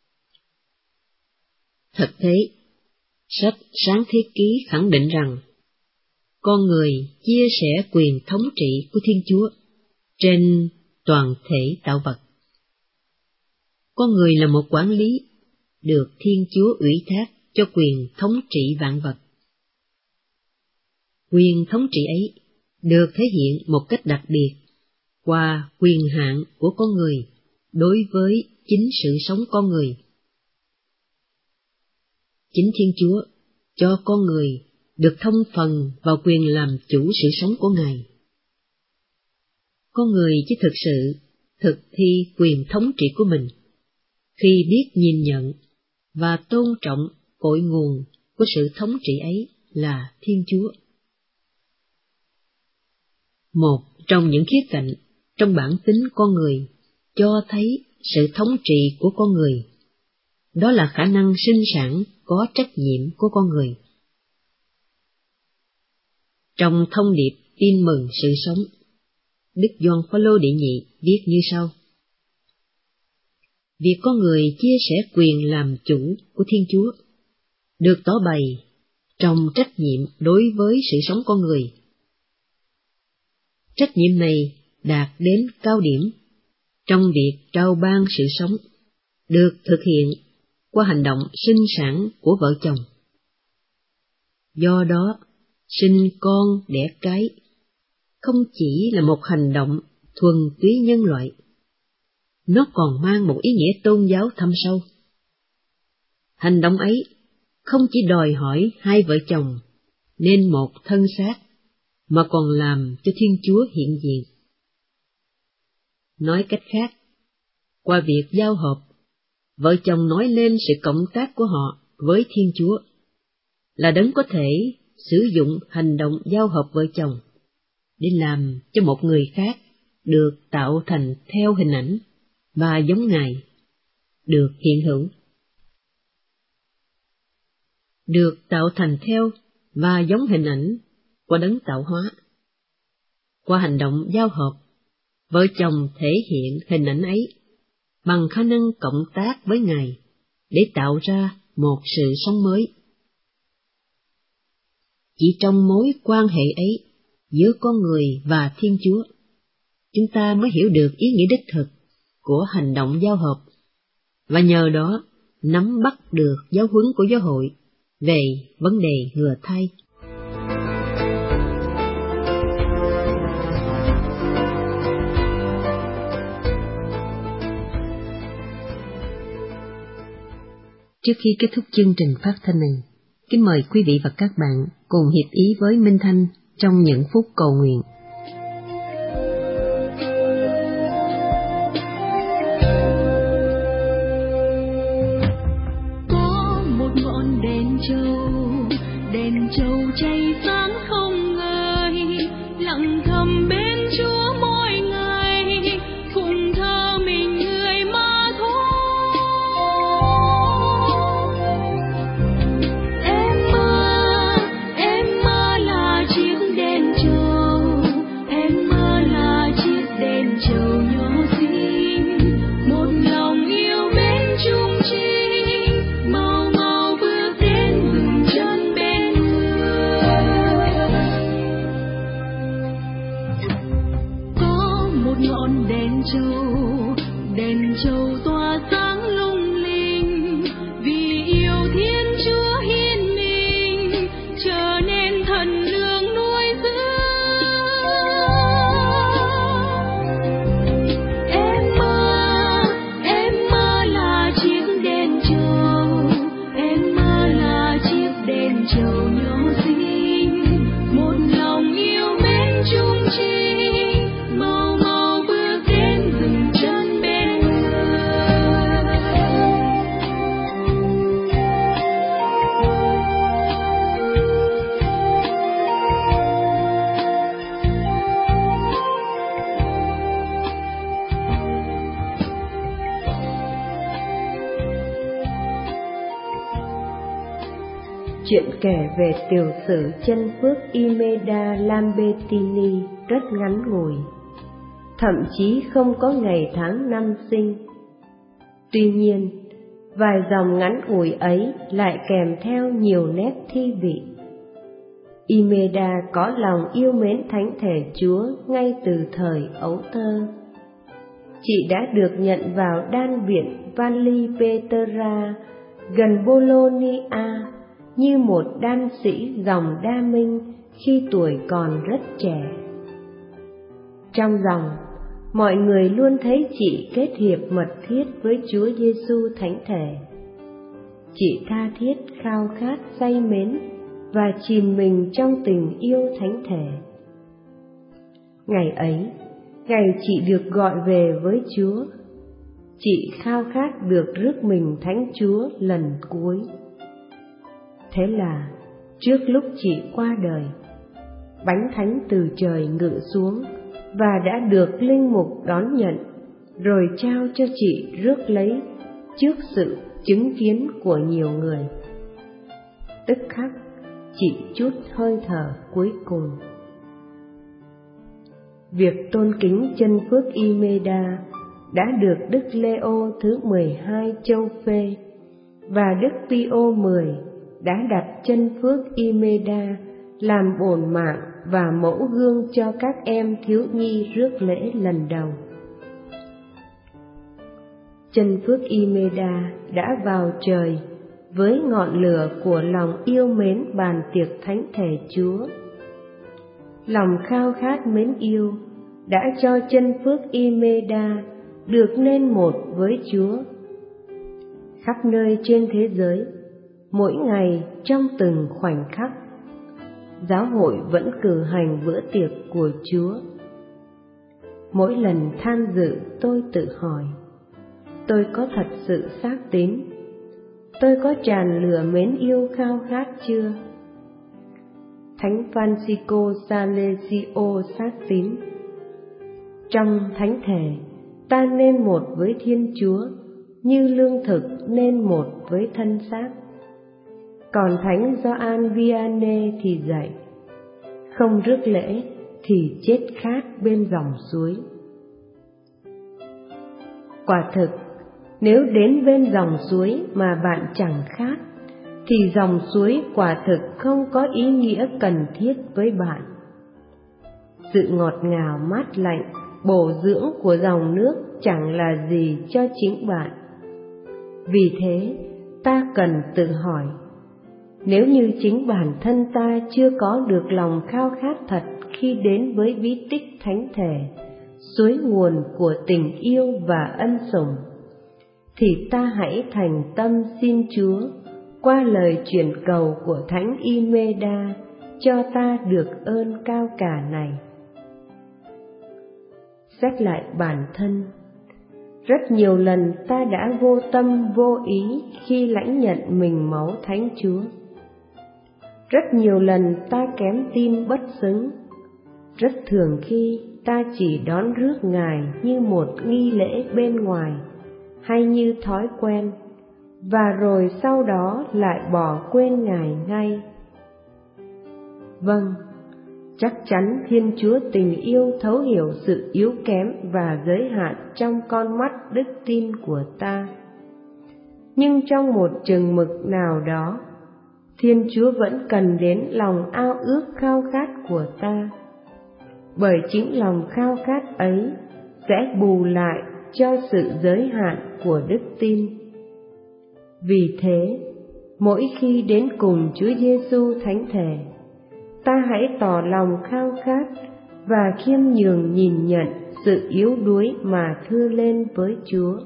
Thực thế, sách Sáng Thế Ký khẳng định rằng con người chia sẻ quyền thống trị của Thiên Chúa trên toàn thể tạo vật. Con người là một quản lý được Thiên Chúa ủy thác cho quyền thống trị vạn vật. Quyền thống trị ấy được thể hiện một cách đặc biệt qua quyền hạn của con người đối với chính sự sống con người. Chính Thiên Chúa cho con người được thông phần vào quyền làm chủ sự sống của Ngài. Con người chỉ thực sự thực thi quyền thống trị của mình khi biết nhìn nhận và tôn trọng cội nguồn của sự thống trị ấy là Thiên Chúa. Một trong những khía cạnh trong bản tính con người cho thấy sự thống trị của con người, đó là khả năng sinh sản có trách nhiệm của con người. Trong thông điệp tin mừng sự sống, Đức Gioan Phaolô đệ nhị viết như sau: Việc con người chia sẻ quyền làm chủ của Thiên Chúa được tỏ bày trong trách nhiệm đối với sự sống con người. Trách nhiệm này đạt đến cao điểm trong việc trao ban sự sống, được thực hiện qua hành động sinh sản của vợ chồng. Do đó, sinh con đẻ cái không chỉ là một hành động thuần túy nhân loại, nó còn mang một ý nghĩa tôn giáo thâm sâu. Hành động ấy không chỉ đòi hỏi hai vợ chồng nên một thân xác, mà còn làm cho Thiên Chúa hiện diện. Nói cách khác, qua việc giao hợp, vợ chồng nói lên sự cộng tác của họ với Thiên Chúa, là Đấng có thể sử dụng hành động giao hợp vợ chồng để làm cho một người khác được tạo thành theo hình ảnh và giống Ngài, được hiện hữu. Được tạo thành theo và giống hình ảnh của Đấng tạo hóa. Qua hành động giao hợp, vợ chồng thể hiện hình ảnh ấy bằng khả năng cộng tác với Ngài để tạo ra một sự sống mới. Chỉ trong mối quan hệ ấy giữa con người và Thiên Chúa, chúng ta mới hiểu được ý nghĩa đích thực của hành động giao hợp, và nhờ đó nắm bắt được giáo huấn của giáo hội về vấn đề ngừa thai. Trước khi kết thúc chương trình phát thanh này, kính mời quý vị và các bạn cùng hiệp ý với Minh Thanh trong những phút cầu nguyện. Có một ngọn đèn trâu, đèn trâu cháy sáng không ngơi, lặng thầm bên Chúa mỗi ngày, phụng thờ mình người mà thôi. Em mơ, em mơ là chiếc đèn trâu, em mơ là chiếc đèn trâu nhỏ xinh, một lòng yêu mến chung chi, mau mau bước đến dừng chân bên người. Có một ngọn đèn trâu, đèn trâu tỏa sáng lung linh, vì yêu Thiên Chúa hiến mình, trở nên thần lương nuôi dưỡng. Em mơ, em mơ là chiếc đèn trâu, em mơ là chiếc đèn trâu nhỏ xinh, một lòng yêu mến chung chi, mau mau bước đến dừng chân bên người. Chuyện kể về tiểu sử chân phước Imelda Lambertini rất ngắn ngủi, thậm chí không có ngày tháng năm sinh. Tuy nhiên, vài dòng ngắn ngủi ấy lại kèm theo nhiều nét thi vị. Imelda có lòng yêu mến thánh thể Chúa ngay từ thời ấu thơ. Chị đã được nhận vào đan viện Valli Petra gần Bologna như một đan sĩ dòng Đa Minh khi tuổi còn rất trẻ. Trong dòng, mọi người luôn thấy chị kết hiệp mật thiết với Chúa Giêsu Thánh Thể. Chị tha thiết khao khát say mến và chìm mình trong tình yêu Thánh Thể. Ngày ấy, ngày chị được gọi về với Chúa, chị khao khát được rước mình Thánh Chúa lần cuối. Thế là, trước lúc chị qua đời, bánh thánh từ trời ngự xuống và đã được linh mục đón nhận, rồi trao cho chị rước lấy trước sự chứng kiến của nhiều người. Tức khắc, chị trút hơi thở cuối cùng. Việc tôn kính chân phước Imelda đã được Đức Leo thứ mười hai châu phê và Đức Pio mười đã đặt chân phước Imelda làm bổn mạng và mẫu gương cho các em thiếu nhi rước lễ lần đầu. Chân phước Imeda đã vào trời với ngọn lửa của lòng yêu mến bàn tiệc thánh thể Chúa. Lòng khao khát mến yêu đã cho chân phước Imeda được nên một với Chúa. Khắp nơi trên thế giới, mỗi ngày trong từng khoảnh khắc, giáo hội vẫn cử hành bữa tiệc của Chúa. Mỗi lần tham dự, tôi tự hỏi, tôi có thật sự xác tín? Tôi có tràn lửa mến yêu khao khát chưa? Thánh Francisco Salesio xác tín, trong thánh thể ta nên một với Thiên Chúa, như lương thực nên một với thân xác. Còn Thánh Gioan Vianney thì dạy, không rước lễ thì chết khát bên dòng suối. Quả thực, nếu đến bên dòng suối mà bạn chẳng khát, thì dòng suối quả thực không có ý nghĩa cần thiết với bạn. Sự ngọt ngào mát lạnh, bổ dưỡng của dòng nước chẳng là gì cho chính bạn. Vì thế, ta cần tự hỏi, nếu như chính bản thân ta chưa có được lòng khao khát thật khi đến với bí tích thánh thể, suối nguồn của tình yêu và ân sủng, thì ta hãy thành tâm xin Chúa qua lời chuyển cầu của Thánh Imeda cho ta được ơn cao cả này. Xét lại bản thân, rất nhiều lần ta đã vô tâm vô ý khi lãnh nhận mình máu Thánh Chúa. Rất nhiều lần ta kém tin bất xứng. Rất thường khi ta chỉ đón rước Ngài như một nghi lễ bên ngoài, hay như thói quen, và rồi sau đó lại bỏ quên Ngài ngay. Vâng, chắc chắn Thiên Chúa tình yêu thấu hiểu sự yếu kém và giới hạn trong con mắt đức tin của ta. Nhưng trong một chừng mực nào đó, Thiên Chúa vẫn cần đến lòng ao ước khao khát của ta, bởi chính lòng khao khát ấy sẽ bù lại cho sự giới hạn của đức tin. Vì thế, mỗi khi đến cùng Chúa Giêsu thánh thể, ta hãy tỏ lòng khao khát và khiêm nhường nhìn nhận sự yếu đuối mà thưa lên với Chúa.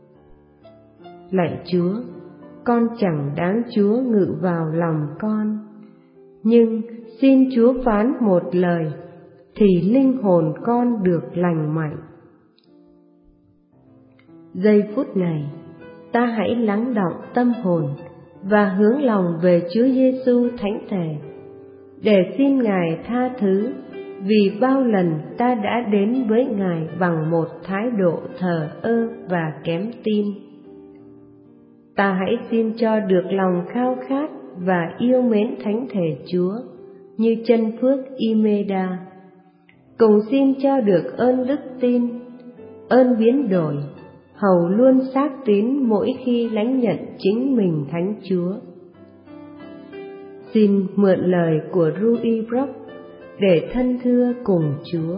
Lạy Chúa, con chẳng đáng Chúa ngự vào lòng con, nhưng xin Chúa phán một lời thì linh hồn con được lành mạnh. Giây phút này, ta hãy lắng đọng tâm hồn và hướng lòng về Chúa Giêsu thánh thể, để xin Ngài tha thứ vì bao lần ta đã đến với Ngài bằng một thái độ thờ ơ và kém tin. Ta hãy xin cho được lòng khao khát và yêu mến thánh thể Chúa như chân phước Imeda, cùng xin cho được ơn đức tin, ơn biến đổi, hầu luôn xác tín mỗi khi lãnh nhận chính mình Thánh Chúa. Xin mượn lời của Ruy Brock để thân thưa cùng Chúa.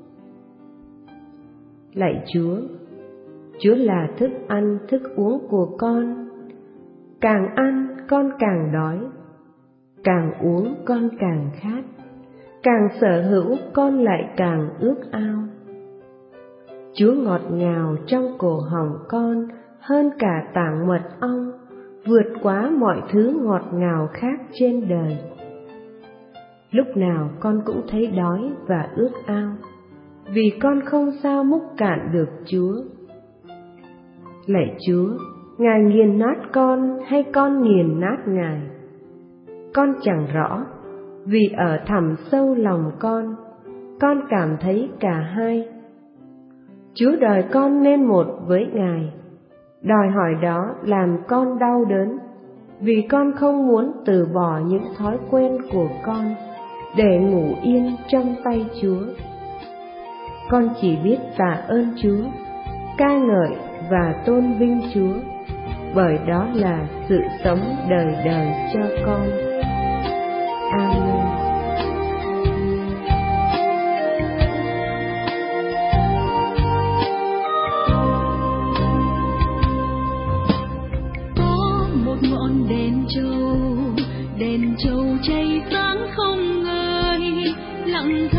Lạy Chúa, Chúa là thức ăn, thức uống của con. Càng ăn, con càng đói. Càng uống, con càng khát. Càng sở hữu, con lại càng ước ao. Chúa ngọt ngào trong cổ họng con hơn cả tảng mật ong, vượt quá mọi thứ ngọt ngào khác trên đời. Lúc nào con cũng thấy đói và ước ao, vì con không sao múc cạn được Chúa. Lạy Chúa, Ngài nghiền nát con hay con nghiền nát Ngài? Con chẳng rõ, vì ở thẳm sâu lòng con, con cảm thấy cả hai. Chúa đòi con nên một với Ngài. Đòi hỏi đó làm con đau đớn, vì con không muốn từ bỏ những thói quen của con để ngủ yên trong tay Chúa. Con chỉ biết tạ ơn Chúa, ca ngợi và tôn vinh Chúa, bởi đó là sự sống đời đời cho con. Amen.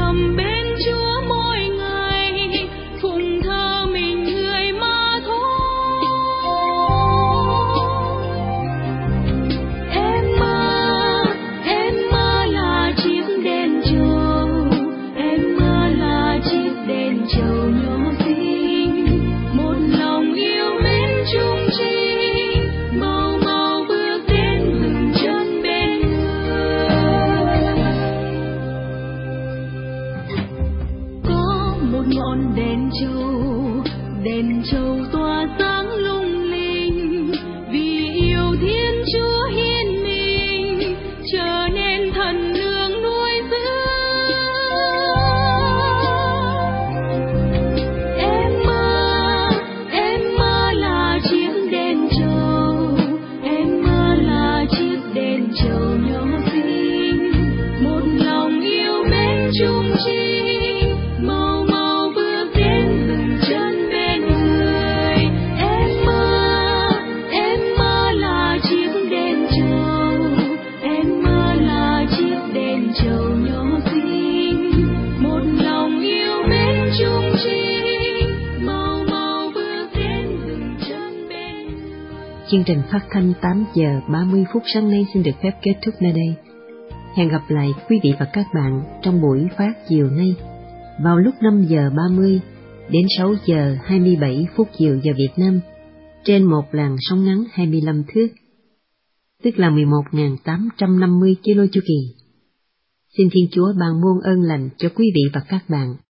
thầm bên Chúa mỗi ngày, phụng thờ mình người mà thôi. Em mơ, em mơ là chiếc đèn trầu, em mơ là chiếc đèn trầu nhỏ xinh, một lòng yêu mến chung chi, mau mau bước đến dừng chân bên người. Có một ngọn đèn trầu, đèn trầu tỏa sáng lung linh, vì yêu Thiên Chúa hiến mình, trở nên thần nương nuôi dưỡng. Em mơ, em mơ là chiếc đèn trầu, em mơ là chiếc đèn trầu nhỏ xinh, một lòng yêu mến chung chi, mau mau bước đến dừng chân bên người. Em mơ, em mơ là chiếc đèn trầu, em mơ là chiếc đèn trầu nhỏ xinh, một lòng yêu mến chung chi, mau mau bước đến dừng chân bên người. Chương trình phát thanh tám giờ ba mươi phút sáng nay xin được phép kết thúc nơi đây. Hẹn gặp lại quý vị và các bạn trong buổi phát chiều nay vào lúc năm giờ ba mươi đến sáu giờ hai mươi bảy phút chiều giờ Việt Nam trên một làn sóng ngắn hai mươi lăm thước, tức là mười một nghìn tám trăm năm mươi ki lô chu kỳ. Xin Thiên Chúa ban muôn ơn lành cho quý vị và các bạn.